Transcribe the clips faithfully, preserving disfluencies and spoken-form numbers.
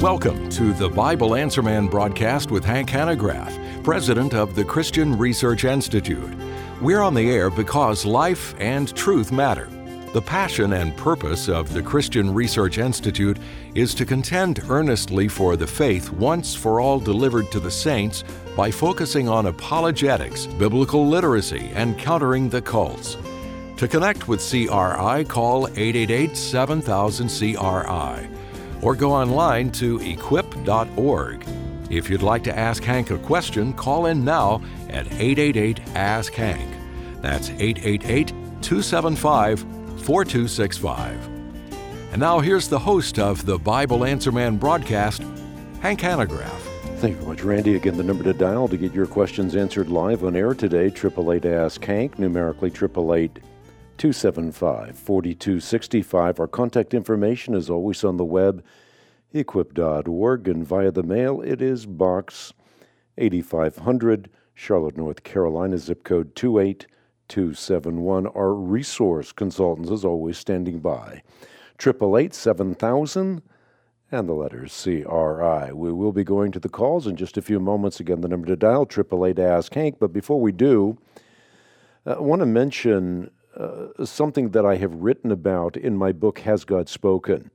Welcome to the Bible Answer Man broadcast with Hank Hanegraaff, president of the Christian Research Institute. We're on the air because life and truth matter. The passion and purpose of the Christian Research Institute is to contend earnestly for the faith once for all delivered to the saints by focusing on apologetics, biblical literacy, and countering the cults. To connect with C R I, call eight eight eight, seven thousand, C R I or go online to equip dot org. If you'd like to ask Hank a question, call in now at eight eight eight, ask Hank. That's eight eight eight, two seven five, four two six five. And now here's the host of the Bible Answer Man broadcast, Hank Hanegraaff. Thank you very much, Randy. Again, the number to dial to get your questions answered live on air today, eight eight eight, ask Hank, numerically eight eight eight, two seven five, four two six five. Our contact information is always on the web, equip dot org, and via the mail, it is Box eighty-five hundred, Charlotte, North Carolina, zip code two eight two seven one. Our resource consultants, as always, standing by. eight eight eight, seven thousand and the letters C R I. We will be going to the calls in just a few moments. Again, the number to dial, eight eight eight, ask Hank. But before we do, I want to mention uh, something that I have written about in my book, Has God Spoken?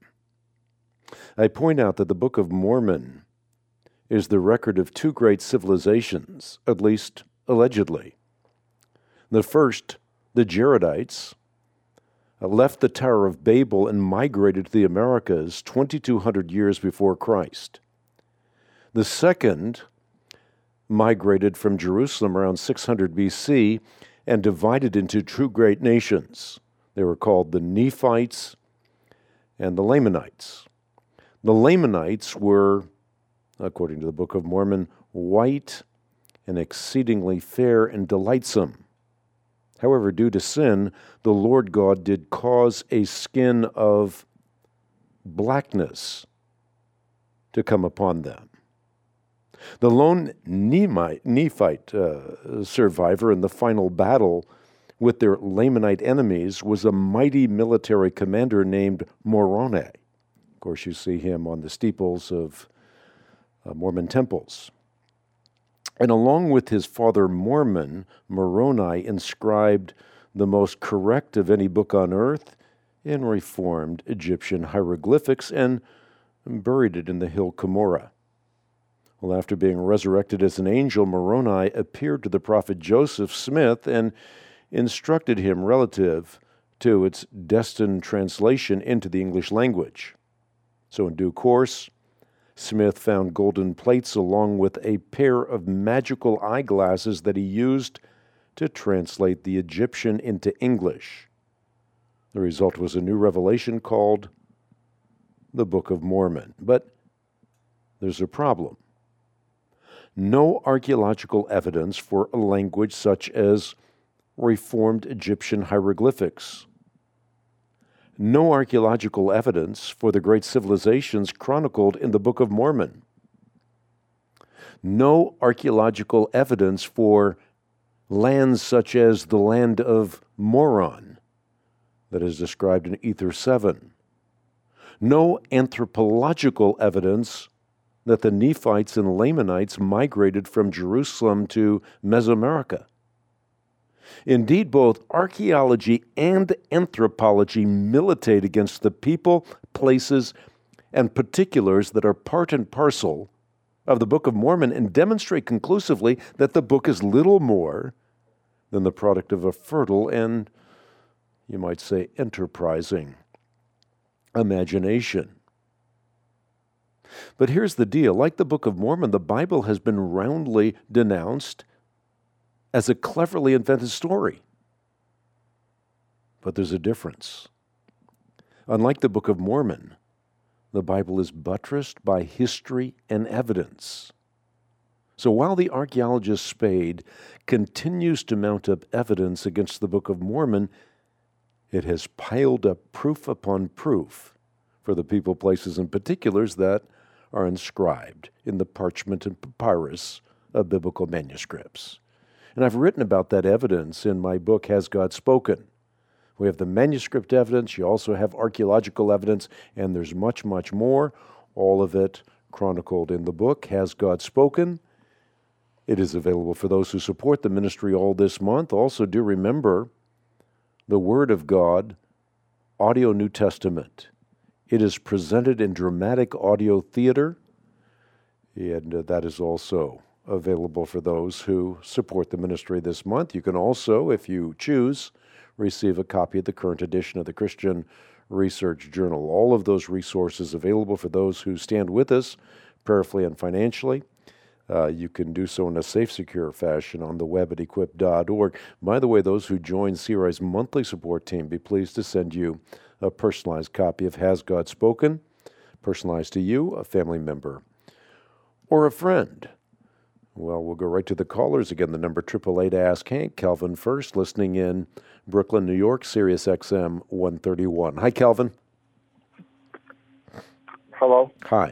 I point out that the Book of Mormon is the record of two great civilizations, at least allegedly. The first, the Jaredites, left the Tower of Babel and migrated to the Americas twenty-two hundred years before Christ. The second migrated from Jerusalem around six hundred B C and divided into two great nations. They were called the Nephites and the Lamanites. The Lamanites were, according to the Book of Mormon, white and exceedingly fair and delightsome. However, due to sin, the Lord God did cause a skin of blackness to come upon them. The lone Nephite uh, survivor in the final battle with their Lamanite enemies was a mighty military commander named Moroni. Of course, you see him on the steeples of uh, Mormon temples. And along with his father Mormon, Moroni inscribed the most correct of any book on earth in Reformed Egyptian hieroglyphics and buried it in the hill Cumorah. Well, after being resurrected as an angel, Moroni appeared to the prophet Joseph Smith and instructed him relative to its destined translation into the English language. So in due course, Smith found golden plates along with a pair of magical eyeglasses that he used to translate the Egyptian into English. The result was a new revelation called the Book of Mormon. But there's a problem. No archaeological evidence for a language such as Reformed Egyptian hieroglyphics. No archaeological evidence for the great civilizations chronicled in the Book of Mormon. No archaeological evidence for lands such as the land of Moron that is described in Ether seven. No anthropological evidence that the Nephites and Lamanites migrated from Jerusalem to Mesoamerica. Indeed, both archaeology and anthropology militate against the people, places, and particulars that are part and parcel of the Book of Mormon and demonstrate conclusively that the book is little more than the product of a fertile and, you might say, enterprising imagination. But here's the deal. Like the Book of Mormon, the Bible has been roundly denounced as a cleverly invented story. But there's a difference. Unlike the Book of Mormon, the Bible is buttressed by history and evidence. So while the archaeologist Spade continues to mount up evidence against the Book of Mormon, it has piled up proof upon proof for the people, places, and particulars that are inscribed in the parchment and papyrus of biblical manuscripts. And I've written about that evidence in my book, Has God Spoken? We have the manuscript evidence, you also have archaeological evidence, and there's much, much more, all of it chronicled in the book, Has God Spoken? It is available for those who support the ministry all this month. Also, do remember the Word of God, Audio New Testament. It is presented in dramatic audio theater, and uh, that is also available for those who support the ministry this month. You can also, if you choose, receive a copy of the current edition of the Christian Research Journal. All of those resources available for those who stand with us prayerfully and financially. Uh, you can do so in a safe, secure fashion on the web at equip dot org. By the way, those who join C R I's monthly support team, be pleased to send you a personalized copy of Has God Spoken, personalized to you, a family member, or a friend. Well, we'll go right to the callers. Again, the number eight eight eight, ask Hank. Calvin first, listening in Brooklyn, New York, Sirius X M one thirty-one. Hi, Calvin. Hello. Hi.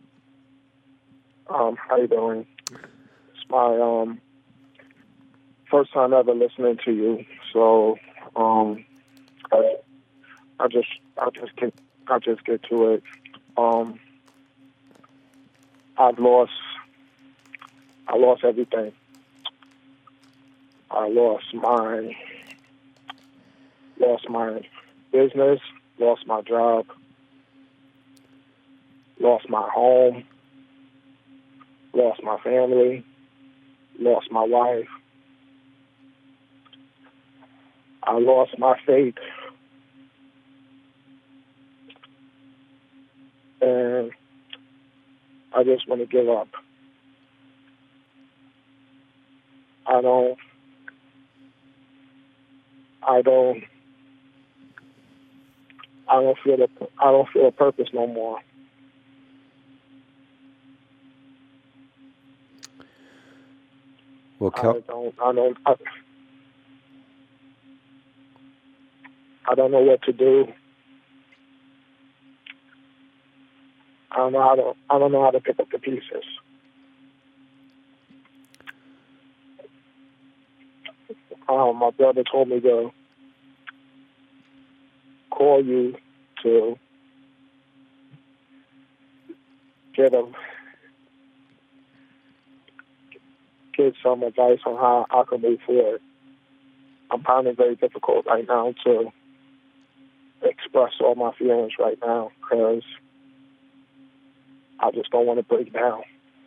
Um, how you doing? It's my um first time ever listening to you, so um I, I just I just get I just get to it. Um, I've lost I lost everything. I lost my lost my business, lost my job, lost my home, lost my family, lost my wife. I lost my faith. And I just want to give up. I don't, I don't, I don't feel the, I don't feel a purpose no more. Well, Cal- I don't, I don't, I, I don't know what to do. I don't know how to, I don't know how to pick up the pieces. Um, my brother told me to call you to get a, get some advice on how I can move forward. I'm finding it very difficult right now to express all my feelings right now because I just don't want to break down.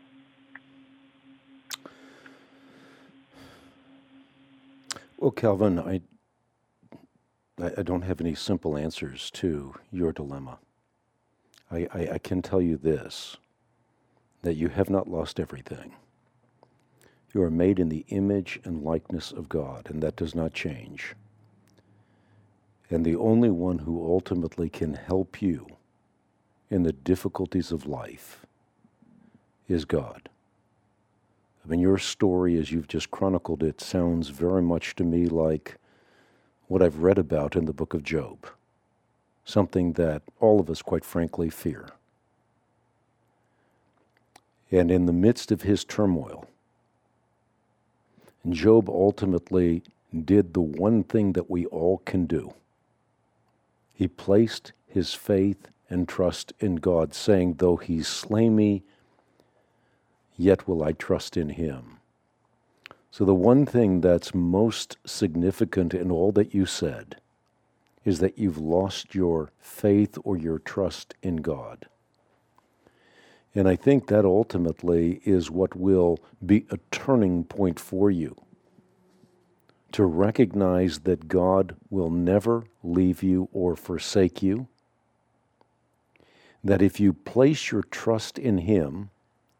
Well, Calvin, I, I don't have any simple answers to your dilemma. I, I, I can tell you this, that you have not lost everything. You are made in the image and likeness of God, and that does not change. And the only one who ultimately can help you in the difficulties of life is God. I mean, your story, as you've just chronicled it, sounds very much to me like what I've read about in the book of Job, something that all of us, quite frankly, fear. And in the midst of his turmoil, Job ultimately did the one thing that we all can do. He placed his faith and trust in God, saying, though he slay me, yet will I trust in him. So the one thing that's most significant in all that you said is that you've lost your faith or your trust in God. And I think that ultimately is what will be a turning point for you, to recognize that God will never leave you or forsake you, that if you place your trust in him,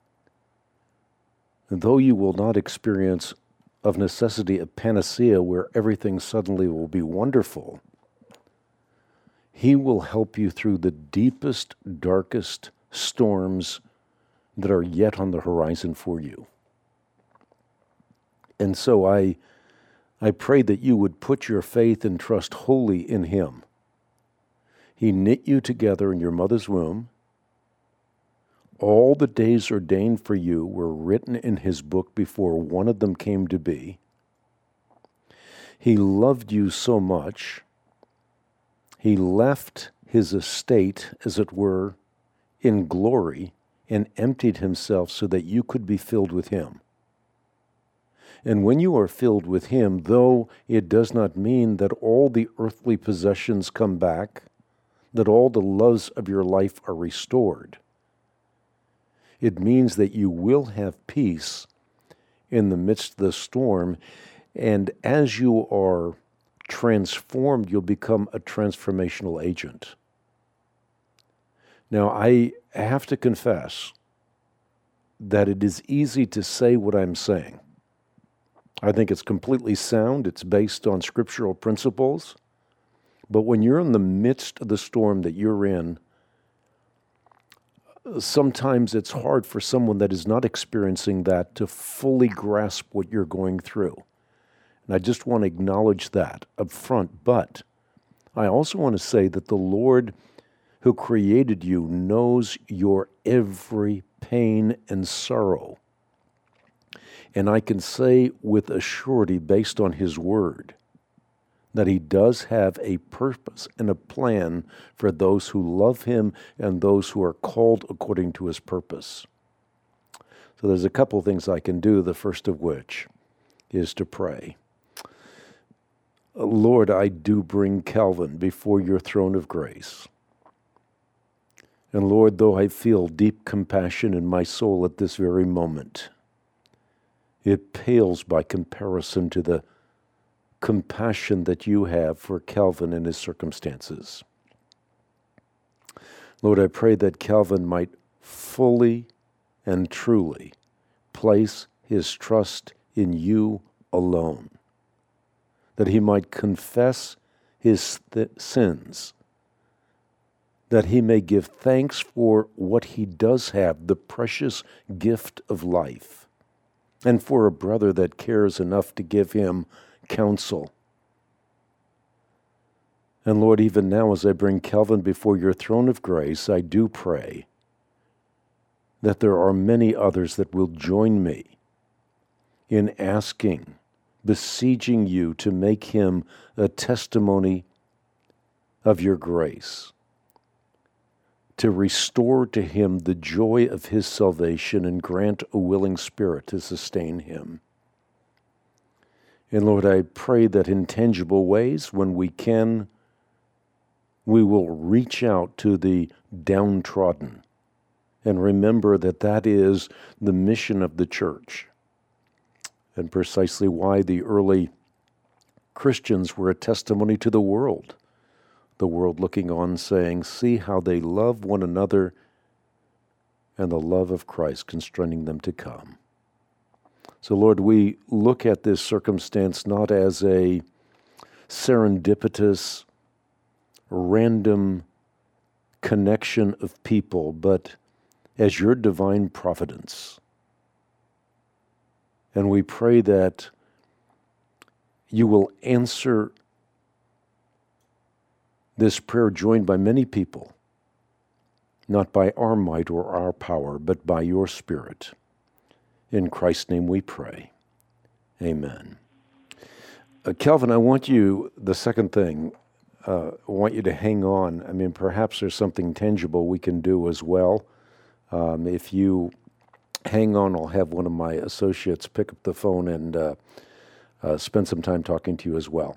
though you will not experience of necessity a panacea where everything suddenly will be wonderful, he will help you through the deepest, darkest storms that are yet on the horizon for you. And so I, I pray that you would put your faith and trust wholly in him. He knit you together in your mother's womb. All the days ordained for you were written in his book before one of them came to be. He loved you so much, he left his estate, as it were, in glory, and emptied himself so that you could be filled with him. And when you are filled with him, though it does not mean that all the earthly possessions come back, that all the loves of your life are restored, it means that you will have peace in the midst of the storm, and as you are transformed, you'll become a transformational agent. Now, I have to confess that it is easy to say what I'm saying. I think it's completely sound. It's based on scriptural principles. But when you're in the midst of the storm that you're in, sometimes it's hard for someone that is not experiencing that to fully grasp what you're going through. And I just want to acknowledge that up front. But I also want to say that the Lord who created you knows your every pain and sorrow. And I can say with a surety, based on his word, that he does have a purpose and a plan for those who love him and those who are called according to his purpose. So there's a couple of things I can do, the first of which is to pray. Lord, I do bring Calvin before your throne of grace. And Lord, though I feel deep compassion in my soul at this very moment, it pales by comparison to the compassion that you have for Calvin and his circumstances. Lord, I pray that Calvin might fully and truly place his trust in you alone, that he might confess his th- sins, that he may give thanks for what he does have, the precious gift of life, and for a brother that cares enough to give him counsel. And Lord, even now as I bring Calvin before your throne of grace, I do pray that there are many others that will join me in asking, besieging you to make him a testimony of your grace, to restore to him the joy of his salvation and grant a willing spirit to sustain him. And Lord, I pray that in tangible ways, when we can, we will reach out to the downtrodden and remember that that is the mission of the church, and precisely why the early Christians were a testimony to the world. The world looking on saying, see how they love one another and the love of Christ constraining them to come. So Lord, we look at this circumstance not as a serendipitous, random connection of people, but as your divine providence. And we pray that you will answer this prayer joined by many people, not by our might or our power, but by your Spirit. In Christ's name we pray. Amen. Uh, Calvin, I want you, the second thing, uh, I want you to hang on. I mean, perhaps there's something tangible we can do as well. Um, if you hang on, I'll have one of my associates pick up the phone and uh, uh, spend some time talking to you as well.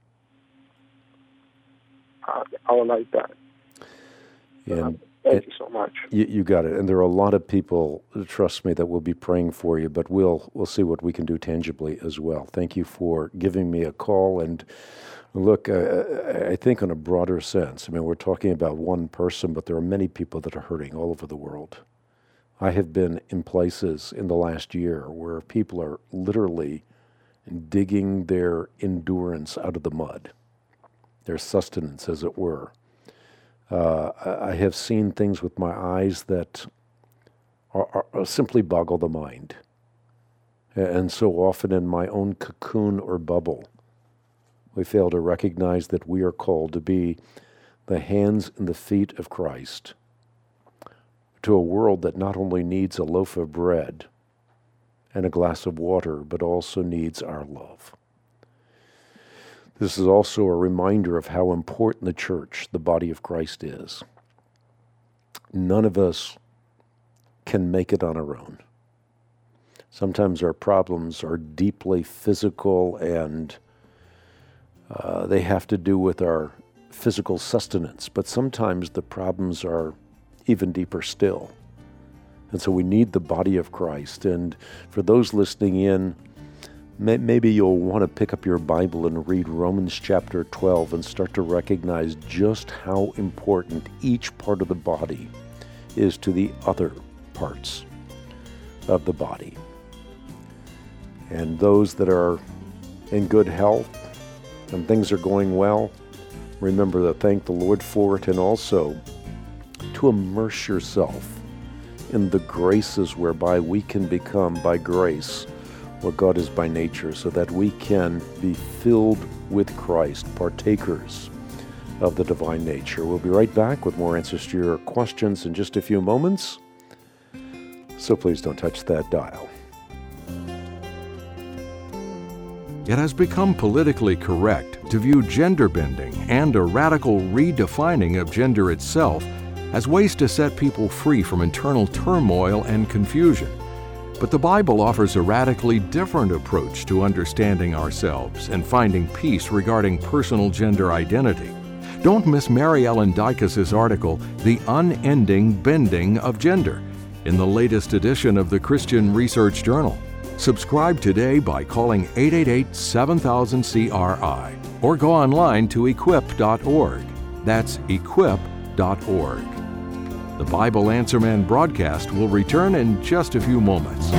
I, I would like that. And uh, thank you so much. You, you got it. And there are a lot of people, trust me, that will be praying for you, but we'll we'll see what we can do tangibly as well. Thank you for giving me a call. And look, uh, I think in a broader sense, I mean, we're talking about one person, but there are many people that are hurting all over the world. I have been in places in the last year where people are literally digging their endurance out of the mud, their sustenance, as it were. Uh, I have seen things with my eyes that are, are, are simply boggle the mind. And so often in my own cocoon or bubble, we fail to recognize that we are called to be the hands and the feet of Christ to a world that not only needs a loaf of bread and a glass of water, but also needs our love. This is also a reminder of how important the church, the body of Christ, is. None of us can make it on our own. Sometimes our problems are deeply physical and uh, they have to do with our physical sustenance, but sometimes the problems are even deeper still. And so we need the body of Christ. And for those listening in, may, maybe you'll want to pick up your Bible and read Romans chapter twelve and start to recognize just how important each part of the body is to the other parts of the body. And those that are in good health and things are going well, remember to thank the Lord for it, and also to immerse yourself in the graces whereby we can become, by grace, what God is by nature, so that we can be filled with Christ, partakers of the divine nature. We'll be right back with more answers to your questions in just a few moments, so please don't touch that dial. It has become politically correct to view gender bending and a radical redefining of gender itself as ways to set people free from internal turmoil and confusion. But the Bible offers a radically different approach to understanding ourselves and finding peace regarding personal gender identity. Don't miss Mary Ellen Dykes' article, The Unending Bending of Gender, in the latest edition of the Christian Research Journal. Subscribe today by calling eight eight eight, seven thousand, C R I or go online to equip dot org. That's equip dot org. The Bible Answer Man broadcast will return in just a few moments.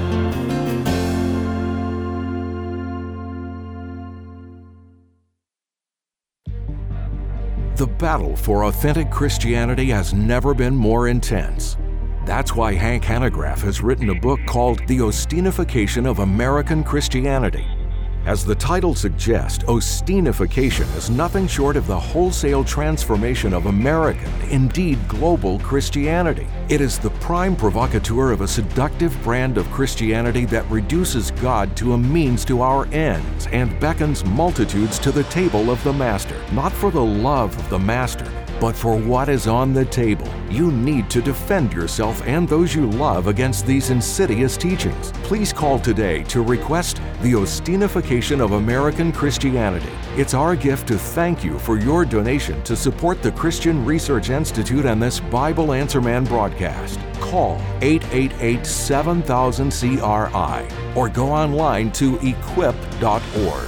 The battle for authentic Christianity has never been more intense. That's why Hank Hanegraaff has written a book called The Ostinification of American Christianity. As the title suggests, Ostinification is nothing short of the wholesale transformation of American, indeed global, Christianity. It is the prime provocateur of a seductive brand of Christianity that reduces God to a means to our ends and beckons multitudes to the table of the Master, not for the love of the Master, but for what is on the table. You need to defend yourself and those you love against these insidious teachings. Please call today to request The Ostinification of American Christianity. It's our gift to thank you for your donation to support the Christian Research Institute and this Bible Answer Man broadcast. Call eight eight eight, seven thousand, C R I or go online to equip dot org.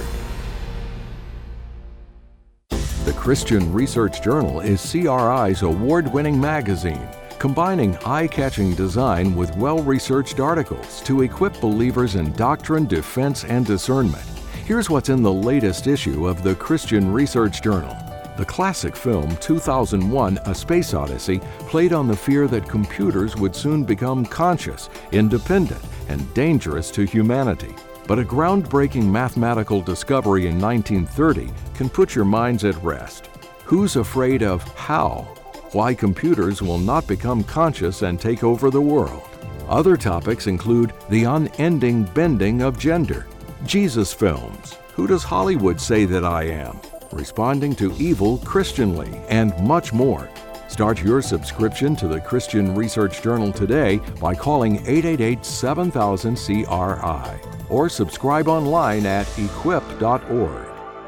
The Christian Research Journal is C R I's award-winning magazine, combining eye-catching design with well-researched articles to equip believers in doctrine, defense, and discernment. Here's what's in the latest issue of the Christian Research Journal. The classic film two thousand one, A Space Odyssey, played on the fear that computers would soon become conscious, independent, and dangerous to humanity. But a groundbreaking mathematical discovery in nineteen thirty can put your minds at rest. Who's afraid of how? Why computers will not become conscious and take over the world. Other topics include the unending bending of gender, Jesus films, who does Hollywood say that I am, responding to evil Christianly, and much more. Start your subscription to the Christian Research Journal today by calling eight eight eight, seven thousand, C R I or subscribe online at equip dot org.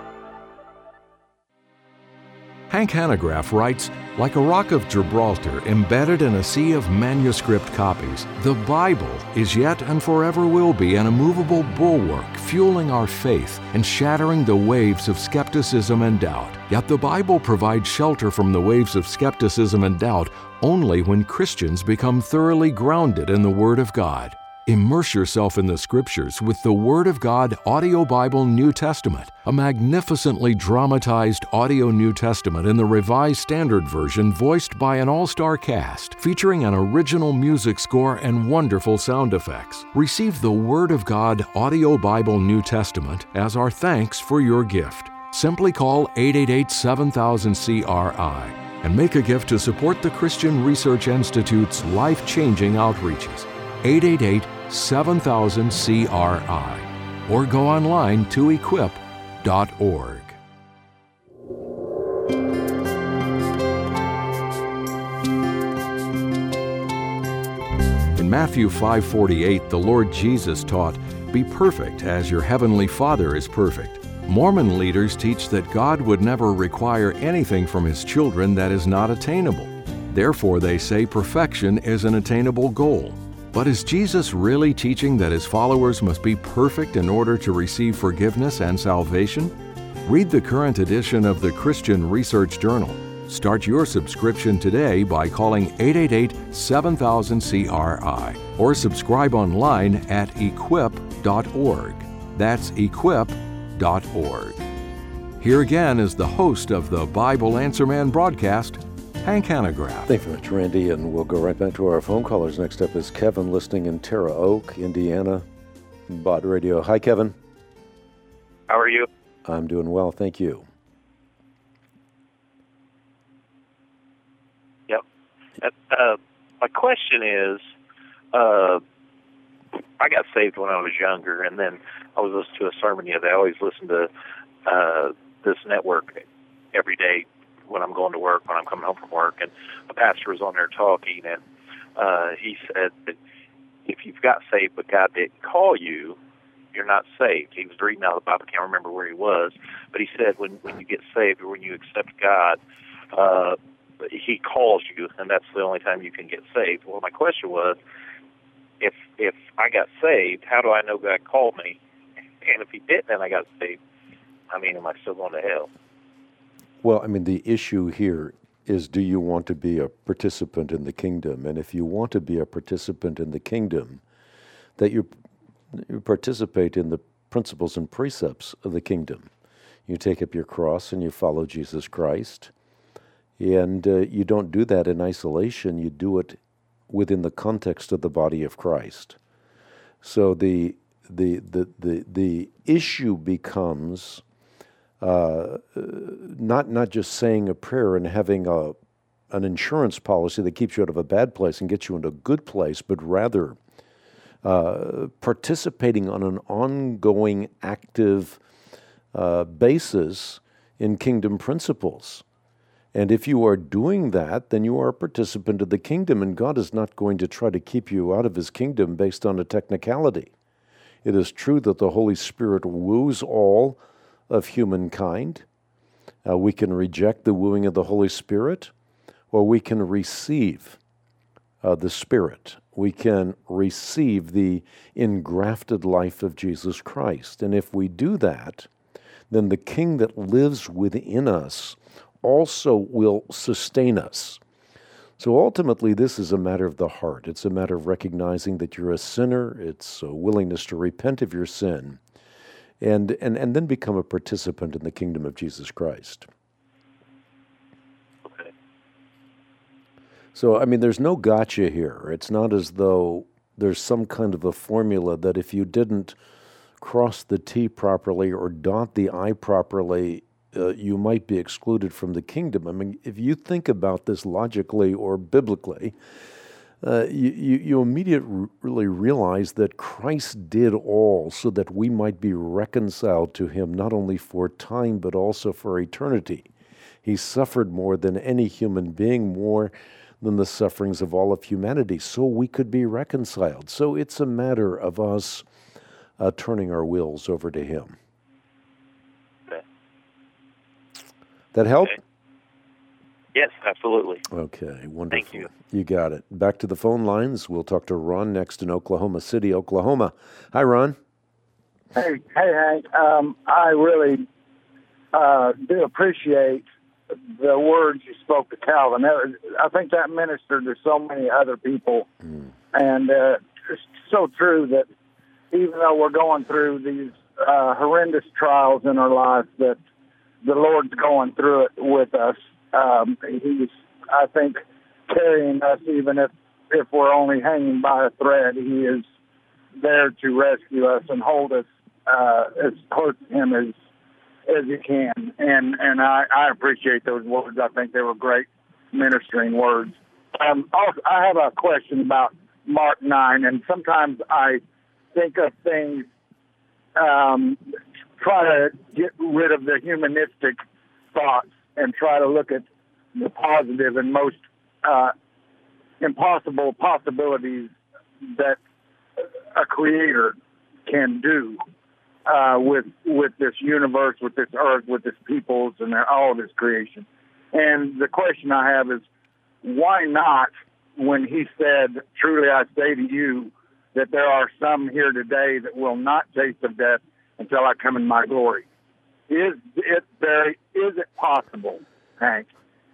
Hank Hanegraaff writes, like a rock of Gibraltar embedded in a sea of manuscript copies, the Bible is yet and forever will be an immovable bulwark fueling our faith and shattering the waves of skepticism and doubt. Yet the Bible provides shelter from the waves of skepticism and doubt only when Christians become thoroughly grounded in the Word of God. Immerse yourself in the Scriptures with the Word of God Audio Bible New Testament, a magnificently dramatized audio New Testament in the Revised Standard Version voiced by an all-star cast, featuring an original music score and wonderful sound effects. Receive the Word of God Audio Bible New Testament as our thanks for your gift. Simply call eight eight eight, seven thousand, C R I and make a gift to support the Christian Research Institute's life-changing outreaches. eight eight eight, seven thousand, C R I or go online to equip dot org. In Matthew five forty-eight, the Lord Jesus taught, "Be perfect as your heavenly Father is perfect." Mormon leaders teach that God would never require anything from His children that is not attainable. Therefore, they say perfection is an attainable goal. But is Jesus really teaching that His followers must be perfect in order to receive forgiveness and salvation? Read the current edition of the Christian Research Journal. Start your subscription today by calling eight eight eight, seven thousand, C R I or subscribe online at equip dot org. That's equip dot org. Here again is the host of the Bible Answer Man broadcast, Hank Hanegraaff. Thank you very much, Randy, and we'll go right back to our phone callers. Next up is Kevin, listening in Terre Haute, Indiana, Bot Radio. Hi, Kevin. How are you? I'm doing well, thank you. Yep. Uh, my question is, uh, I got saved when I was younger, and then I was listening to a sermon the other day. I always listen to uh, this network every day when I'm going to work, when I'm coming home from work, and a pastor was on there talking, and uh, he said that if you've got saved but God didn't call you, you're not saved. He was reading out of the Bible. I can't remember where he was, but he said when, when you get saved or when you accept God, uh, He calls you, and that's the only time you can get saved. Well, my question was, if if I got saved, how do I know God called me? And if He didn't and I got saved, I mean, am I still going to hell? Well, I mean, the issue here is, do you want to be a participant in the kingdom? And if you want to be a participant in the kingdom, that you, you participate in the principles and precepts of the kingdom. You take up your cross and you follow Jesus Christ. And uh, you don't do that in isolation. You do it within the context of the body of Christ. So the the the the, the issue becomes uh, not not just saying a prayer and having a an insurance policy that keeps you out of a bad place and gets you into a good place, but rather uh, participating on an ongoing, active uh, basis in kingdom principles. And if you are doing that, then you are a participant of the kingdom, and God is not going to try to keep you out of His kingdom based on a technicality. It is true that the Holy Spirit woos all of humankind. Uh, we can reject the wooing of the Holy Spirit, or we can receive uh, the Spirit. We can receive the engrafted life of Jesus Christ. And if we do that, then the King that lives within us also will sustain us. So ultimately, this is a matter of the heart. It's a matter of recognizing that you're a sinner. It's a willingness to repent of your sin, and, and, and then become a participant in the kingdom of Jesus Christ. Okay. So, I mean, there's no gotcha here. It's not as though there's some kind of a formula that if you didn't cross the T properly or dot the I properly, Uh, you might be excluded from the kingdom. I mean, if you think about this logically or biblically, uh, you, you, you immediately realize that Christ did all so that we might be reconciled to Him, not only for time, but also for eternity. He suffered more than any human being, more than the sufferings of all of humanity, so we could be reconciled. So it's a matter of us uh, turning our wills over to Him. That help? Okay. Yes, absolutely. Okay, wonderful. Thank you. You got it. Back to the phone lines. We'll talk to Ron next in Oklahoma City, Oklahoma. Hi, Ron. Hey, hey, Hank. Um, I really uh, do appreciate the words you spoke to Calvin. That, I think that ministered to so many other people, mm. and uh, it's so true that even though we're going through these uh, horrendous trials in our life, that the Lord's going through it with us. Um, he's, I think, carrying us, even if, if we're only hanging by a thread. He is there to rescue us and hold us uh, as close to Him as as He can. And and I, I appreciate those words. I think they were great ministering words. Um, also, I have a question about Mark nine, and sometimes I think of things. Um, try to get rid of the humanistic thoughts and try to look at the positive and most uh, impossible possibilities that a creator can do uh, with with this universe, with this earth, with its peoples, and all of his creation. And the question I have is, why not, when he said, truly I say to you, that there are some here today that will not taste of death until I come in my glory? Is it there? Is it possible, Hank,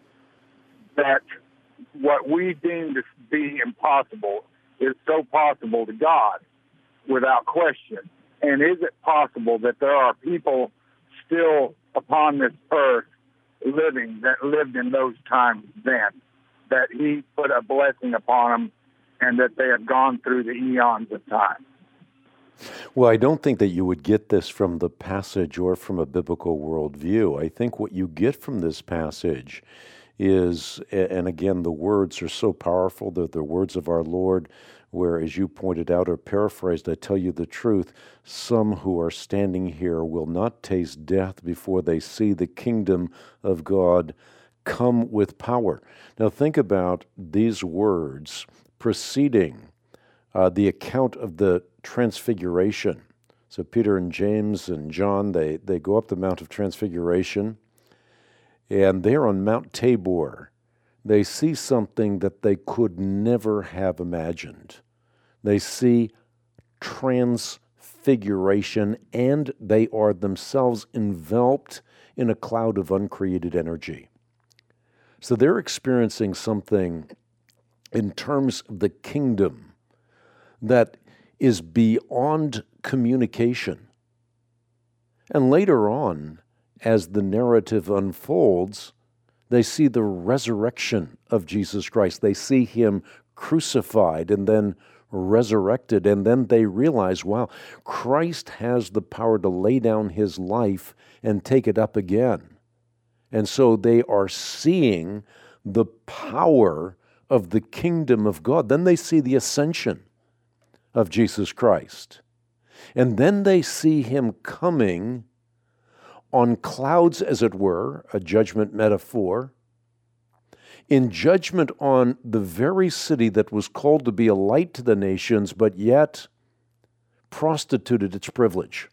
that what we deem to be impossible is so possible to God without question? And is it possible that there are people still upon this earth living that lived in those times then, that he put a blessing upon them and that they have gone through the eons of time? Well, I don't think that you would get this from the passage or from a biblical worldview. I think what you get from this passage is, and again, the words are so powerful, they're the words of our Lord, where, as you pointed out or paraphrased, I tell you the truth, some who are standing here will not taste death before they see the kingdom of God come with power. Now think about these words preceding uh, the account of the Transfiguration. So Peter and James and John, they, they go up the Mount of Transfiguration, and there on Mount Tabor, they see something that they could never have imagined. They see transfiguration, and they are themselves enveloped in a cloud of uncreated energy. So they're experiencing something in terms of the kingdom that is beyond communication. And later on, as the narrative unfolds, they see the resurrection of Jesus Christ. They see him crucified and then resurrected, and then they realize, wow, Christ has the power to lay down his life and take it up again. And so they are seeing the power of the kingdom of God. Then they see the ascension of Jesus Christ. And then they see him coming on clouds, as it were, a judgment metaphor, in judgment on the very city that was called to be a light to the nations, but yet prostituted its privilege.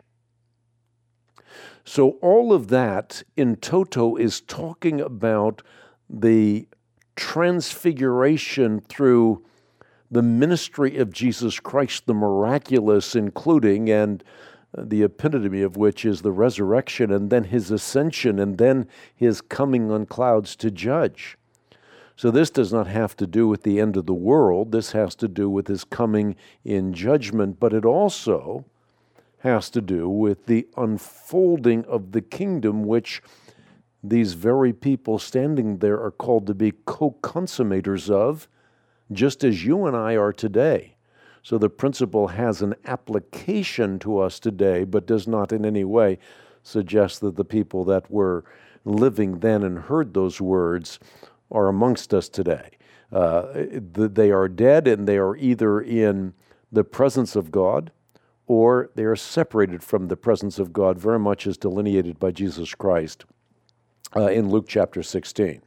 So all of that in toto is talking about the transfiguration through the ministry of Jesus Christ, the miraculous, including, and the epitome of which is the resurrection, and then his ascension, and then his coming on clouds to judge. So this does not have to do with the end of the world. This has to do with his coming in judgment, but it also has to do with the unfolding of the kingdom, which these very people standing there are called to be co-consummators of, just as you and I are today. So the principle has an application to us today, but does not in any way suggest that the people that were living then and heard those words are amongst us today. Uh, they are dead, and they are either in the presence of God or they are separated from the presence of God, very much as delineated by Jesus Christ uh, in Luke chapter sixteen.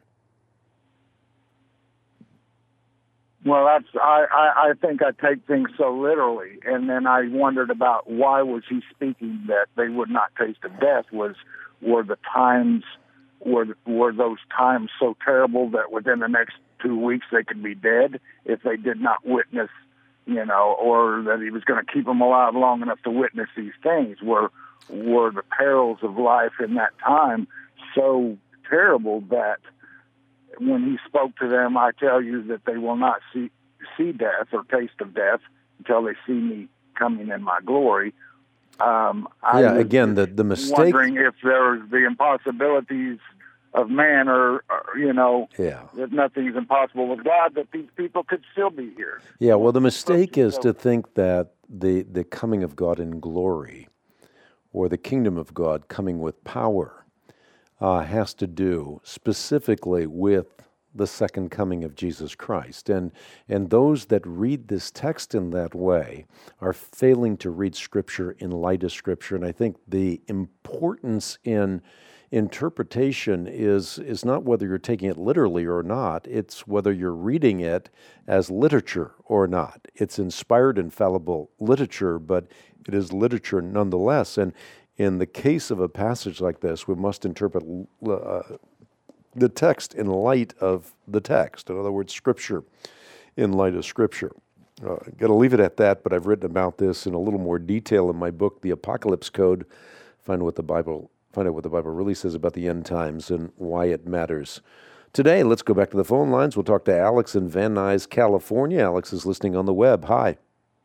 Well, that's I, I, I think I take things so literally, and then I wondered about why was he speaking that they would not taste of death. Was were the times were were those times so terrible that within the next two weeks they could be dead if they did not witness, you know, or that he was going to keep them alive long enough to witness these things? Were were the perils of life in that time so terrible that when he spoke to them, I tell you that they will not see see death or taste of death until they see me coming in my glory? Um, I yeah, again, the, the mistake... wondering if there's the impossibilities of man, or, or you know, yeah. that nothing's impossible with God, that these people could still be here. Yeah, well, the mistake is to think that the, the coming of God in glory, or the kingdom of God coming with power, uh, has to do specifically with the second coming of Jesus Christ. And and those that read this text in that way are failing to read Scripture in light of Scripture. And I think the importance in interpretation is is not whether you're taking it literally or not. It's whether you're reading it as literature or not. It's inspired, infallible literature, but it is literature nonetheless. And in the case of a passage like this, we must interpret uh, the text in light of the text. In other words, Scripture in light of Scripture. Uh, got to leave it at that, but I've written about this in a little more detail in my book, The Apocalypse Code. Find what the Bible, find out what the Bible really says about the end times and why it matters. Today, let's go back to the phone lines. We'll talk to Alex in Van Nuys, California. Alex is listening on the web. Hi.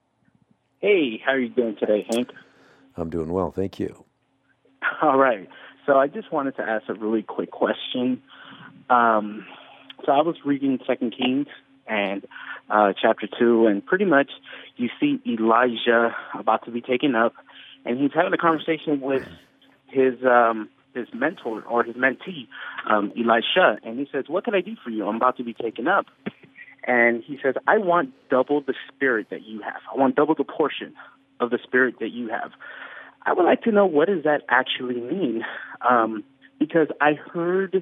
Hey, how are you doing today, Hank? I'm doing well, thank you. All right. So I just wanted to ask a really quick question. Um, so I was reading Second Kings and uh, chapter two, and pretty much you see Elijah about to be taken up, and he's having a conversation with his um, his mentor or his mentee, um, Elisha, and he says, "What can I do for you? I'm about to be taken up." And he says, "I want double the spirit that you have. I want double the portion of the spirit that you have." I would like to know, what does that actually mean? Um, because I heard,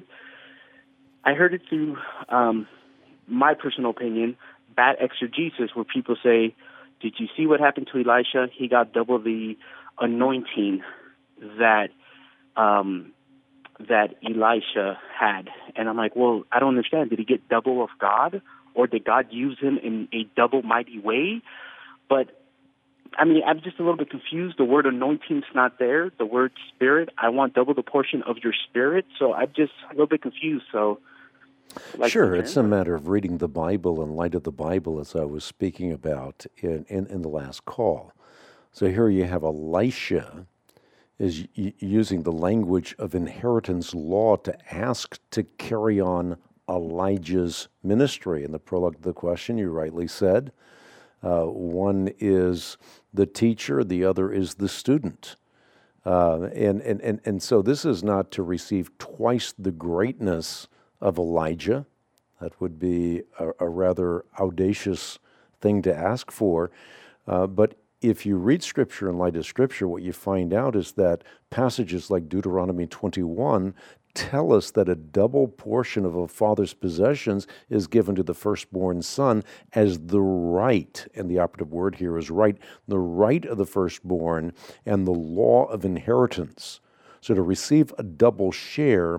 I heard it through um, my personal opinion, bad exegesis, where people say, "Did you see what happened to Elisha? He got double the anointing that um, that Elisha had." And I'm like, well, I don't understand. Did he get double of God, or did God use him in a double mighty way? But I mean, I'm just a little bit confused. The word anointing's not there. The word spirit, I want double the portion of your spirit. So I'm just a little bit confused. So, like sure, it's a matter of reading the Bible in light of the Bible, as I was speaking about in, in, in the last call. So here you have Elisha is y- using the language of inheritance law to ask to carry on Elijah's ministry. In the prologue to the question, you rightly said, uh, one is the teacher, the other is the student. Uh, and, and, and, and so this is not to receive twice the greatness of Elijah. That would be a, a rather audacious thing to ask for. Uh, but if you read Scripture in light of Scripture, what you find out is that passages like Deuteronomy twenty-one tell us that a double portion of a father's possessions is given to the firstborn son as the right, and the operative word here is right, the right of the firstborn and the law of inheritance. So to receive a double share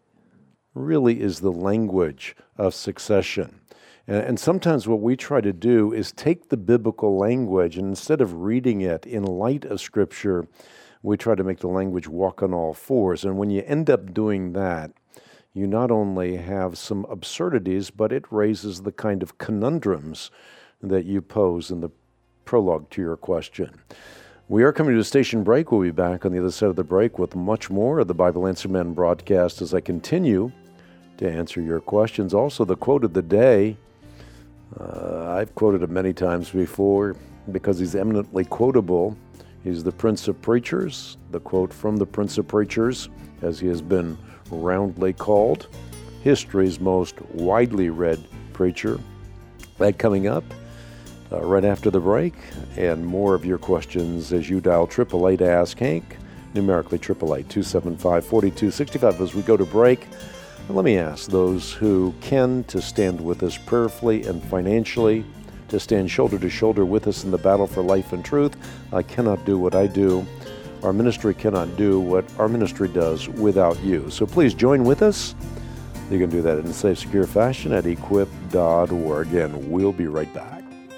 really is the language of succession. And, and sometimes what we try to do is take the biblical language, and instead of reading it in light of Scripture, we try to make the language walk on all fours. And when you end up doing that, you not only have some absurdities, but it raises the kind of conundrums that you pose in the prologue to your question. We are coming to a station break. We'll be back on the other side of the break with much more of the Bible Answer Men broadcast as I continue to answer your questions. Also, the quote of the day. Uh, I've quoted it many times before because he's eminently quotable. He's the Prince of Preachers, the quote from the Prince of Preachers, as he has been roundly called, history's most widely read preacher. That coming up uh, right after the break, and more of your questions as you dial eight eight eight ask Hank, numerically eight eight eight, two seven five, four two six five. As we go to break, let me ask those who can to stand with us prayerfully and financially, to stand shoulder to shoulder with us in the battle for life and truth. I cannot do what I do. Our ministry cannot do what our ministry does without you. So please join with us. You can do that in a safe, secure fashion at equip dot org, and we'll be right back.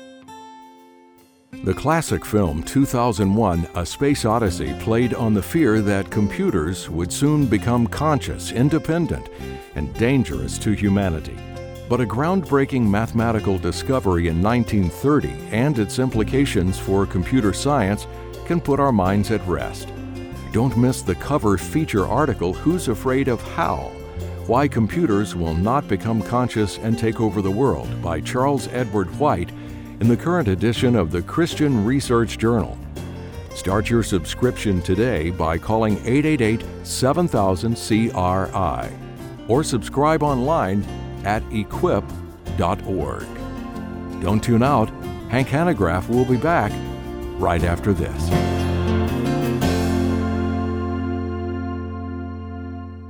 The classic film two thousand one, A Space Odyssey, played on the fear that computers would soon become conscious, independent, and dangerous to humanity. But a groundbreaking mathematical discovery in nineteen thirty and its implications for computer science can put our minds at rest. Don't miss the cover feature article, Who's Afraid of How? Why Computers Will Not Become Conscious and Take Over the World by Charles Edward White in the current edition of the Christian Research Journal. Start your subscription today by calling eight eight eight, seven thousand, C R I or subscribe online at equip dot org. Don't tune out. Hank Hanegraaff will be back right after this.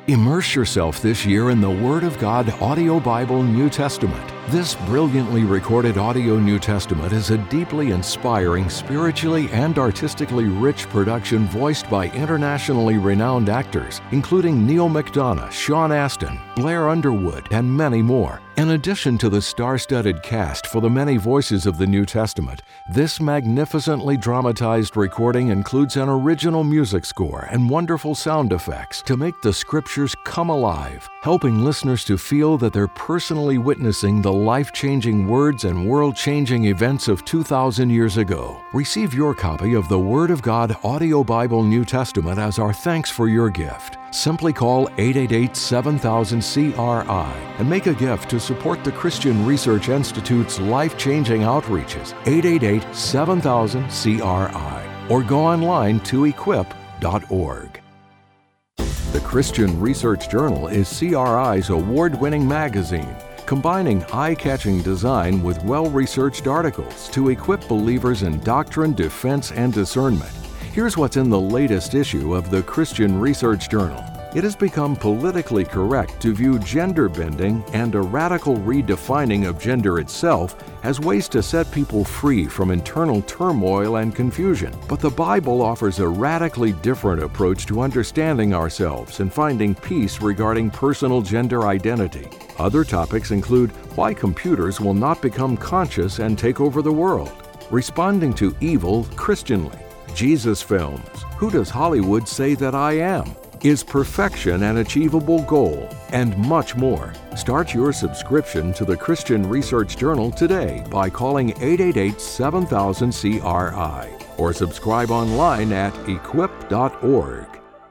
Immerse yourself this year in the Word of God Audio Bible New Testament. This brilliantly recorded audio New Testament is a deeply inspiring, spiritually and artistically rich production voiced by internationally renowned actors, including Neil McDonough, Sean Astin, Blair Underwood, and many more. In addition to the star-studded cast for the many voices of the New Testament, this magnificently dramatized recording includes an original music score and wonderful sound effects to make the Scriptures come alive, helping listeners to feel that they're personally witnessing the life-changing words and world-changing events of two thousand years ago. Receive your copy of the Word of God Audio Bible New Testament as our thanks for your gift. Simply call eight eight eight, seven thousand, C R I and make a gift to support the Christian Research Institute's life-changing outreaches, eight eight eight, seven thousand, C R I, or go online to equip dot org. The Christian Research Journal is C R I's award-winning magazine, combining eye-catching design with well-researched articles to equip believers in doctrine, defense, and discernment. Here's what's in the latest issue of the Christian Research Journal. It has become politically correct to view gender bending and a radical redefining of gender itself as ways to set people free from internal turmoil and confusion. But the Bible offers a radically different approach to understanding ourselves and finding peace regarding personal gender identity. Other topics include why computers will not become conscious and take over the world, responding to evil Christianly, Jesus films, who does Hollywood say that I am? Is perfection an achievable goal? And much more. Start your subscription to the Christian Research Journal today by calling eight eight eight, seven thousand, C R I or subscribe online at equip dot org.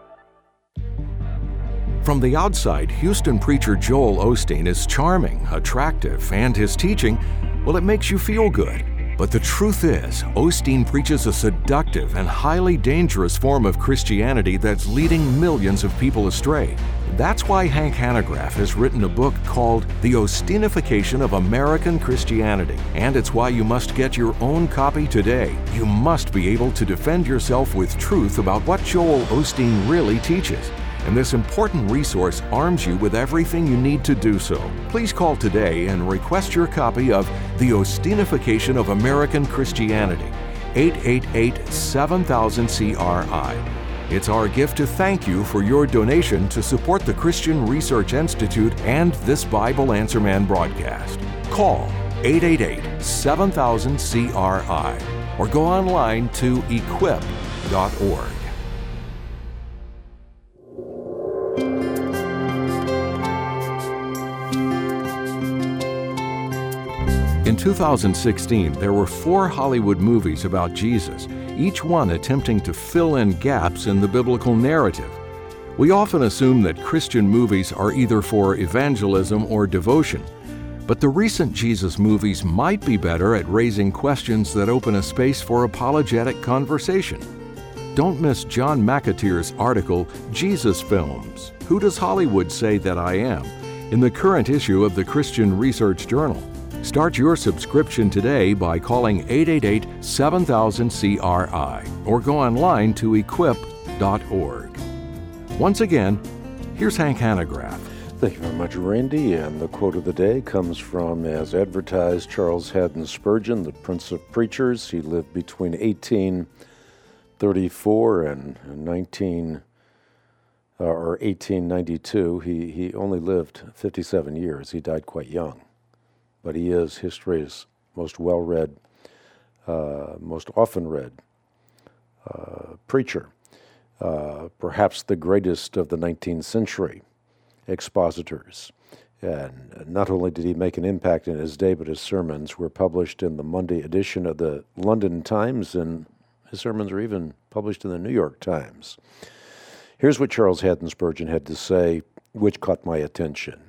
From the outside, Houston preacher Joel Osteen is charming, attractive, and his teaching, well, it makes you feel good. But the truth is, Osteen preaches a seductive and highly dangerous form of Christianity that's leading millions of people astray. That's why Hank Hanegraaff has written a book called The Osteenification of American Christianity. And it's why you must get your own copy today. You must be able to defend yourself with truth about what Joel Osteen really teaches. And this important resource arms you with everything you need to do so. Please call today and request your copy of The Osteenification of American Christianity, eight eight eight, seven thousand, C R I. It's our gift to thank you for your donation to support the Christian Research Institute and this Bible Answer Man broadcast. Call eight eight eight, seven thousand, C R I or go online to equip dot org. In two thousand sixteen, there were four Hollywood movies about Jesus, each one attempting to fill in gaps in the biblical narrative. We often assume that Christian movies are either for evangelism or devotion, but the recent Jesus movies might be better at raising questions that open a space for apologetic conversation. Don't miss John McAteer's article, Jesus Films, Who Does Hollywood Say That I Am?, in the current issue of the Christian Research Journal. Start your subscription today by calling eight eight eight, seven thousand, C R I or go online to equip dot org. Once again, here's Hank Hanegraaff. Thank you very much, Randy. And the quote of the day comes from, as advertised, Charles Haddon Spurgeon, the Prince of Preachers. He lived between eighteen thirty-four and nineteen uh, or eighteen ninety-two. He he only lived fifty-seven years. He died quite young. But he is history's most well-read, uh, most often-read uh, preacher, uh, perhaps the greatest of the nineteenth century expositors. And not only did he make an impact in his day, but his sermons were published in the Monday edition of the London Times, and his sermons are even published in the New York Times. Here's what Charles Haddon Spurgeon had to say, which caught my attention.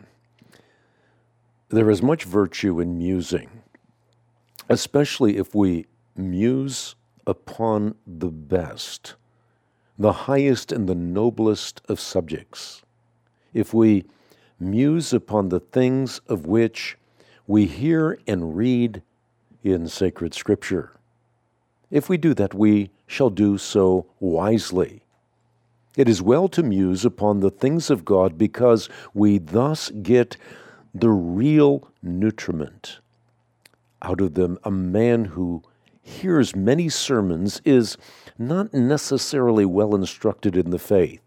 There is much virtue in musing, especially if we muse upon the best, the highest and the noblest of subjects. If we muse upon the things of which we hear and read in sacred Scripture. If we do that, we shall do so wisely. It is well to muse upon the things of God because we thus get the real nutriment out of them. A man who hears many sermons is not necessarily well instructed in the faith.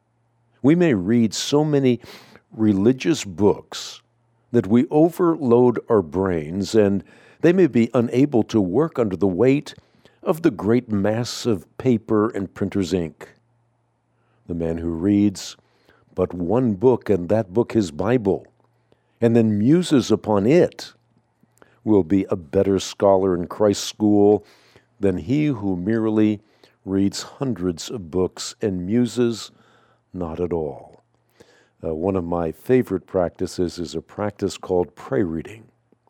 We may read so many religious books that we overload our brains, and they may be unable to work under the weight of the great mass of paper and printer's ink. The man who reads but one book, and that book his Bible, and then muses upon it, will be a better scholar in Christ's school than he who merely reads hundreds of books and muses not at all. Uh, one of my favorite practices is a practice called pray reading.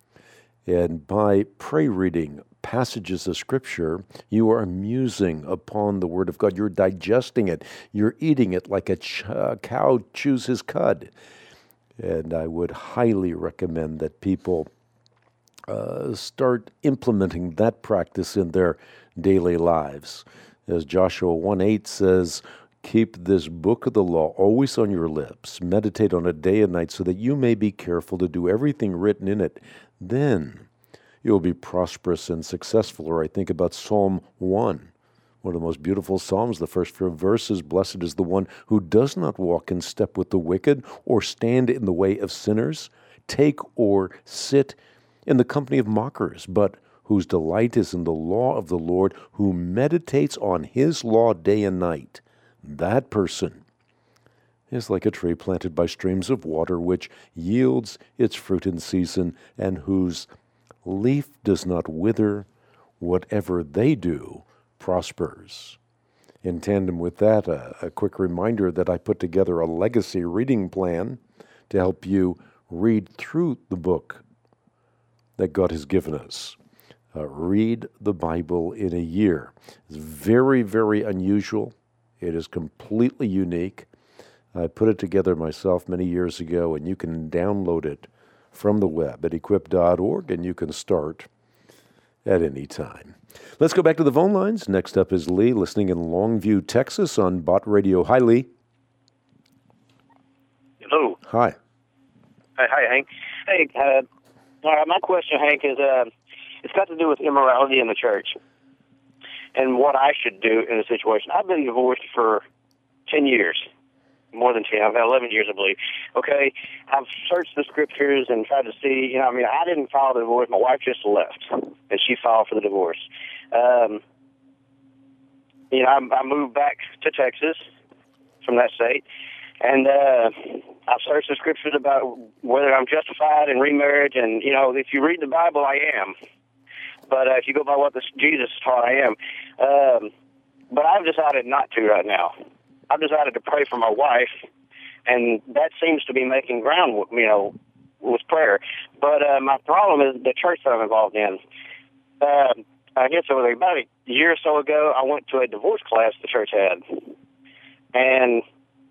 And by pray reading passages of Scripture, you are musing upon the Word of God. You're digesting it. You're eating it like a ch- uh, cow chews his cud. And I would highly recommend that people uh, start implementing that practice in their daily lives. As Joshua one eight says, keep this book of the law always on your lips. Meditate on it day and night so that you may be careful to do everything written in it. Then you'll be prosperous and successful. Or I think about Psalm one, one of the most beautiful Psalms. The first few verses, blessed is the one who does not walk in step with the wicked or stand in the way of sinners, take or sit in the company of mockers, but whose delight is in the law of the Lord, who meditates on his law day and night. That person is like a tree planted by streams of water, which yields its fruit in season, and whose leaf does not wither. Whatever they do prospers. In tandem with that, a, a quick reminder that I put together a legacy reading plan to help you read through the book that God has given us. Uh, read the Bible in a year. It's very, very unusual. It is completely unique. I put it together myself many years ago, and you can download it from the web at equip dot org, and you can start at any time. Let's go back to the phone lines. Next up is Lee, listening in Longview, Texas on Bott Radio. Hi, Lee. Hello. Hi. Hi, hi Hank. Hey, uh, all right, my question, Hank, is uh, it's got to do with immorality in the church and what I should do in a situation. I've been divorced for ten years, more than ten, about eleven years, I believe. Okay, I've searched the scriptures and tried to see, you know, I mean, I didn't file the divorce. My wife just left, and she filed for the divorce. Um, you know, I, I moved back to Texas from that state, and uh, I've searched the scriptures about whether I'm justified in remarriage, and, you know, if you read the Bible, I am. But uh, if you go by what this, Jesus taught, I am. Um, but I've decided not to right now. I've decided to pray for my wife, and that seems to be making ground, you know, with prayer. But uh, my problem is the church that I'm involved in. Uh, I guess it was about a year or so ago, I went to a divorce class the church had. And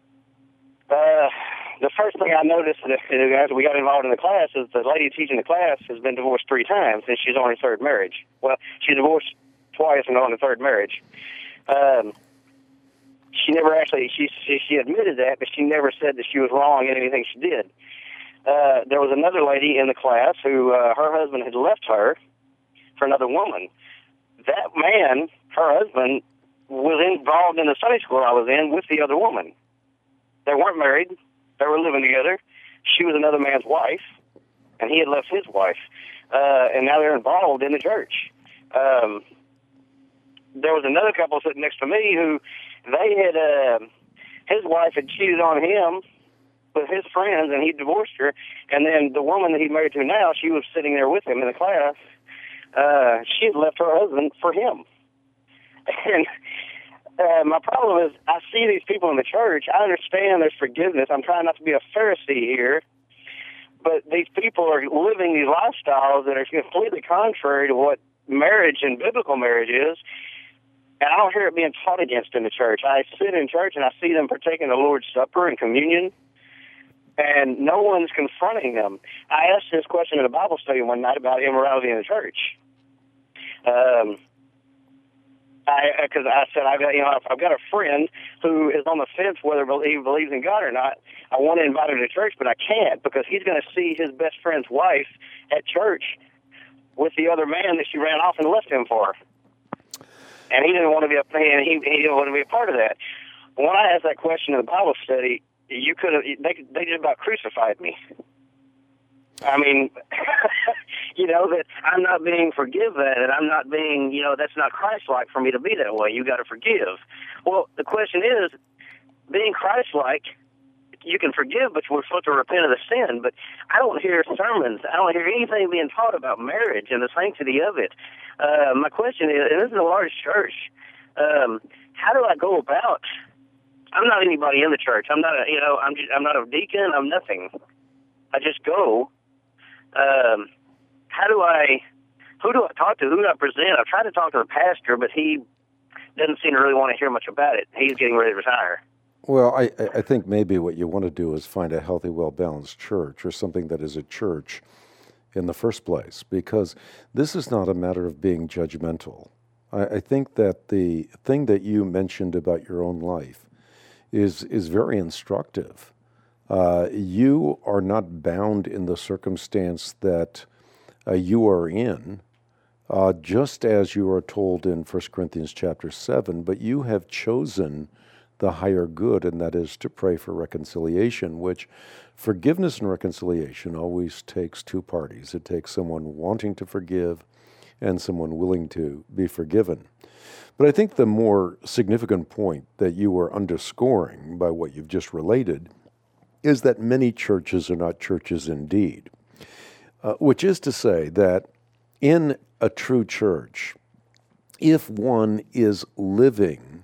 uh, the first thing I noticed as we got involved in the class is the lady teaching the class has been divorced three times, and she's on her third marriage. Well, she's divorced twice and on her third marriage. Um, she never actually, she, she she admitted that, but she never said that she was wrong in anything she did. Uh, there was another lady in the class who, uh, her husband had left her for another woman. That man, her husband, was involved in the Sunday school I was in with the other woman. They weren't married. They were living together. She was another man's wife, and he had left his wife. Uh, and now they're involved in the church. Um, there was another couple sitting next to me who they had, uh, his wife had cheated on him with his friends, and he divorced her. And then the woman that he's married to now, she was sitting there with him in the class. Uh, she had left her husband for him. And uh, my problem is I see these people in the church. I understand there's forgiveness. I'm trying not to be a Pharisee here. But these people are living these lifestyles that are completely contrary to what marriage and biblical marriage is. And I don't hear it being taught against in the church. I sit in church and I see them partaking the Lord's Supper and communion, and no one's confronting them. I asked this question in a Bible study one night about immorality in the church. Um, I because I said I've got you know I've got a friend who is on the fence whether he believes in God or not. I want to invite him to church, but I can't because he's going to see his best friend's wife at church with the other man that she ran off and left him for, and he didn't want to be a and he he didn't want to be a part of that. When I asked that question in the Bible study, you could have they they just about crucified me. I mean, you know, that I'm not being forgiven, and I'm not being, you know, that's not Christ-like for me to be that way. You got to forgive. Well, the question is, being Christ-like, you can forgive, but we're supposed to repent of the sin. But I don't hear sermons. I don't hear anything being taught about marriage and the sanctity of it. Uh, my question is, and this is a large church, um, how do I go about? I'm not anybody in the church. I'm not a, you know, I'm just, I'm not a deacon. I'm nothing. I just go. Um, how do I, who do I talk to? Who do I present? I've tried to talk to the pastor, but he doesn't seem to really want to hear much about it. He's getting ready to retire. Well, I, I think maybe what you want to do is find a healthy, well-balanced church or something that is a church in the first place, because this is not a matter of being judgmental. I, I think that the thing that you mentioned about your own life is is very instructive. Uh, you are not bound in the circumstance that uh, you are in, uh, just as you are told in First Corinthians chapter seven, but you have chosen the higher good, and that is to pray for reconciliation, which forgiveness and reconciliation always takes two parties. It takes someone wanting to forgive and someone willing to be forgiven. But I think the more significant point that you are underscoring by what you've just related is that many churches are not churches indeed, uh, which is to say that in a true church, if one is living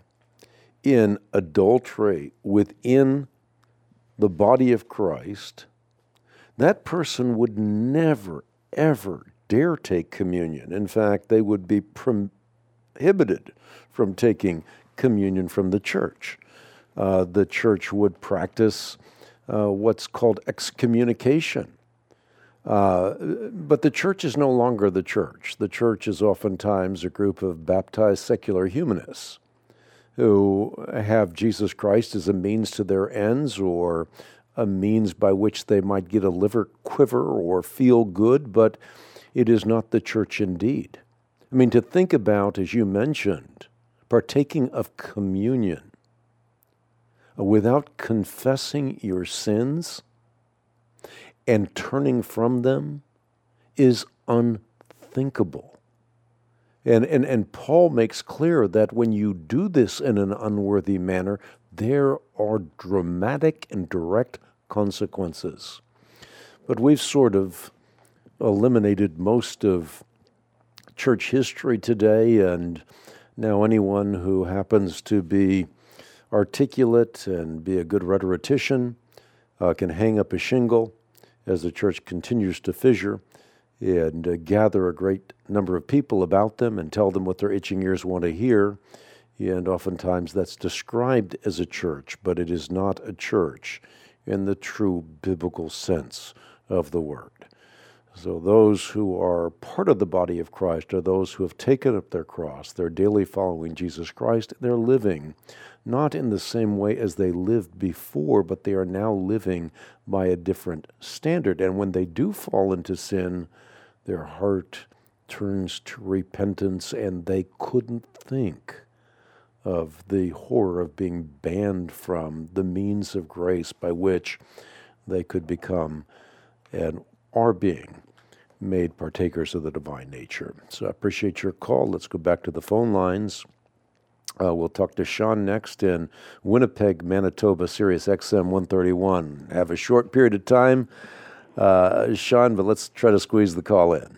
in adultery within the body of Christ, that person would never, ever dare take communion. In fact, they would be prohibited from taking communion from the church. Uh, the church would practice Uh, what's called excommunication. Uh, but the church is no longer the church. The church is oftentimes a group of baptized secular humanists who have Jesus Christ as a means to their ends or a means by which they might get a liver quiver or feel good, but it is not the church indeed. I mean, to think about, as you mentioned, partaking of communion without confessing your sins and turning from them is unthinkable. And, and, and Paul makes clear that when you do this in an unworthy manner, there are dramatic and direct consequences. But we've sort of eliminated most of church history today, and now anyone who happens to be articulate and be a good rhetorician uh, can hang up a shingle as the church continues to fissure and uh, gather a great number of people about them and tell them what their itching ears want to hear. And oftentimes that's described as a church, but it is not a church in the true biblical sense of the word. So those who are part of the body of Christ are those who have taken up their cross, they're daily following Jesus Christ, they're living not in the same way as they lived before, but they are now living by a different standard. And when they do fall into sin, their heart turns to repentance, and they couldn't think of the horror of being banned from the means of grace by which they could become and are being made partakers of the divine nature. So I appreciate your call. Let's go back to the phone lines. Uh, we'll talk to Sean next in Winnipeg, Manitoba, Sirius X M one thirty-one. Have a short period of time, uh, Sean, but let's try to squeeze the call in.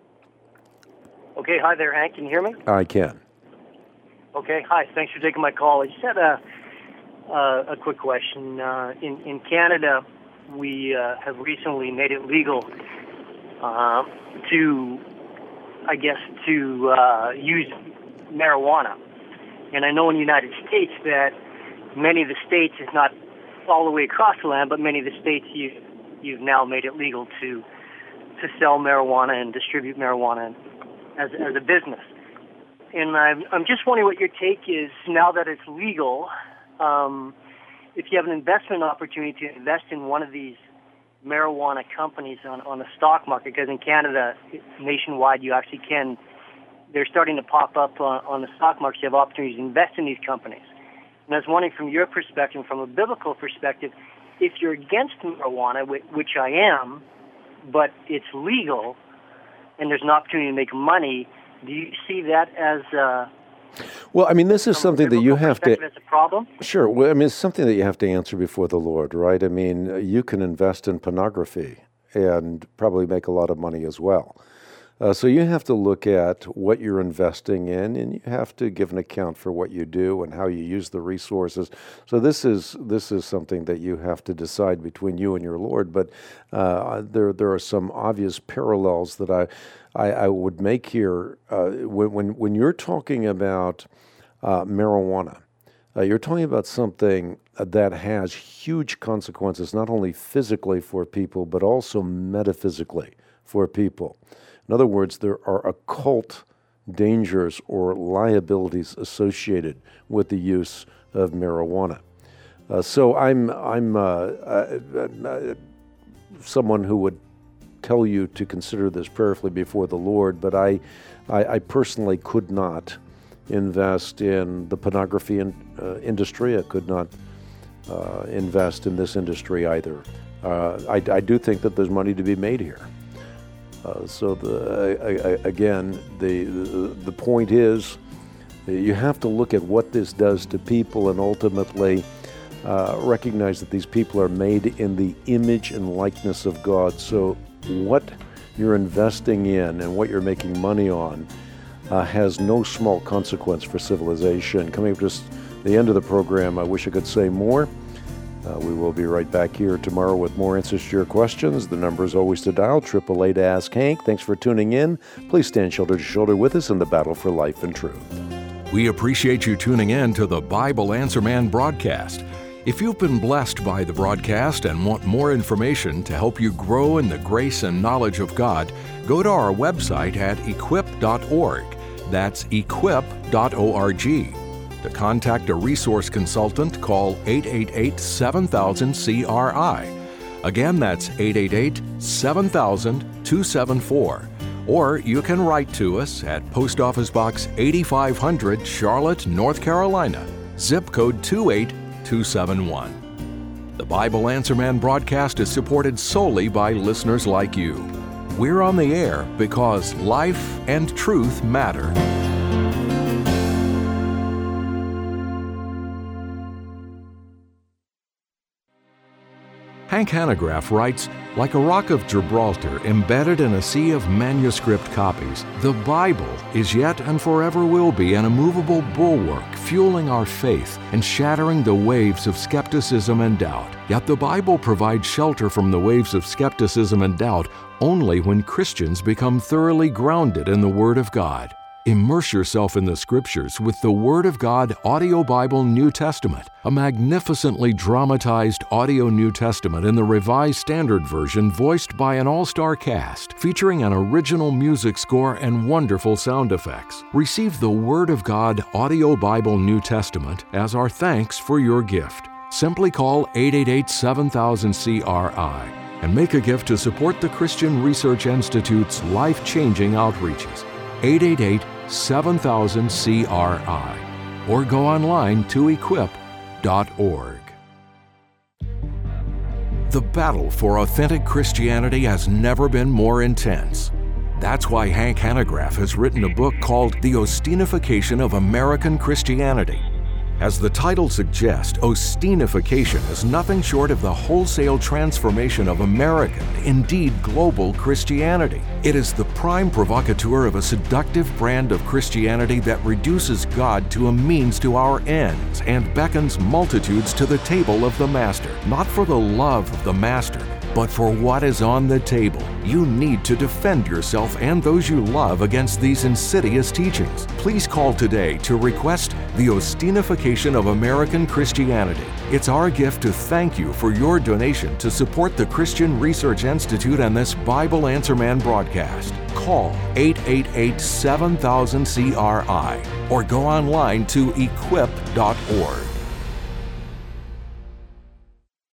Okay, hi there, Hank. Can you hear me? I can. Okay, hi. Thanks for taking my call. I just had a uh, a quick question. Uh, in in Canada, we uh, have recently made it legal uh, to, I guess, to uh, use marijuana. And I know in the United States that many of the states, it's not all the way across the land, but many of the states you, you've now made it legal to to sell marijuana and distribute marijuana as as a business. and I'm, I'm just wondering what your take is now that it's legal. Um, if you have an investment opportunity to invest in one of these marijuana companies on, on the stock market, because in Canada, nationwide, you actually can, they're starting to pop up on, on the stock market. You have opportunities to invest in these companies. And I was wondering from your perspective, from a biblical perspective, if you're against marijuana, which I am, but it's legal and there's an opportunity to make money, do you see that as uh, well, I mean, this is something that you have to... As a problem? Sure. Well, I mean, it's something that you have to answer before the Lord, right? I mean, you can invest in pornography and probably make a lot of money as well. Uh, so you have to look at what you're investing in, and you have to give an account for what you do and how you use the resources. So this is this is something that you have to decide between you and your Lord. But uh, there there are some obvious parallels that I I, I would make here uh, when, when when you're talking about uh, marijuana. Uh, you're talking about something that has huge consequences, not only physically for people, but also metaphysically for people. In other words, there are occult dangers or liabilities associated with the use of marijuana. Uh, so I'm I'm uh, uh, uh, someone who would tell you to consider this prayerfully before the Lord, but I, I, I personally could not invest in the pornography in, uh, industry. I could not uh, invest in this industry either. Uh, I, I do think that there's money to be made here. Uh, so the, I, I, again, the, the the point is, you have to look at what this does to people, and ultimately uh, recognize that these people are made in the image and likeness of God. So what you're investing in and what you're making money on uh, has no small consequence for civilization. Coming up just the end of the program, I wish I could say more. Uh, we will be right back here tomorrow with more answers to your questions. The number is always to dial, eight eight eight, ask Hank. Thanks for tuning in. Please stand shoulder to shoulder with us in the battle for life and truth. We appreciate you tuning in to the Bible Answer Man broadcast. If you've been blessed by the broadcast and want more information to help you grow in the grace and knowledge of God, go to our website at equip dot org. That's equip dot org. To contact a resource consultant, call eight eight eight, seven thousand, C R I. Again, that's eight eight eight, seven thousand, two seven four. Or you can write to us at Post Office Box eighty-five hundred, Charlotte, North Carolina, zip code two eight two seven one. The Bible Answer Man broadcast is supported solely by listeners like you. We're on the air because life and truth matter. Hank Hanegraaff writes, like a rock of Gibraltar embedded in a sea of manuscript copies, the Bible is yet and forever will be an immovable bulwark fueling our faith and shattering the waves of skepticism and doubt. Yet the Bible provides shelter from the waves of skepticism and doubt only when Christians become thoroughly grounded in the Word of God. Immerse yourself in the Scriptures with the Word of God Audio Bible New Testament, a magnificently dramatized audio New Testament in the Revised Standard Version voiced by an all-star cast, featuring an original music score and wonderful sound effects. Receive the Word of God Audio Bible New Testament as our thanks for your gift. Simply call eight eight eight, seven thousand, C R I and make a gift to support the Christian Research Institute's life-changing outreaches. eight eight eight, seven thousand, C R I, or go online to equip dot org. The battle for authentic Christianity has never been more intense. That's why Hank Hanegraaff has written a book called The Ostinification of American Christianity. As the title suggests, Ostinification is nothing short of the wholesale transformation of American, indeed global, Christianity. It is the prime provocateur of a seductive brand of Christianity that reduces God to a means to our ends and beckons multitudes to the table of the Master, not for the love of the Master, But for what is on the table, you need to defend yourself and those you love against these insidious teachings. Please call today to request The Ostinification of American Christianity. It's our gift to thank you for your donation to support the Christian Research Institute and this Bible Answer Man broadcast. Call eight eight eight, seven thousand C R I or go online to equip dot org.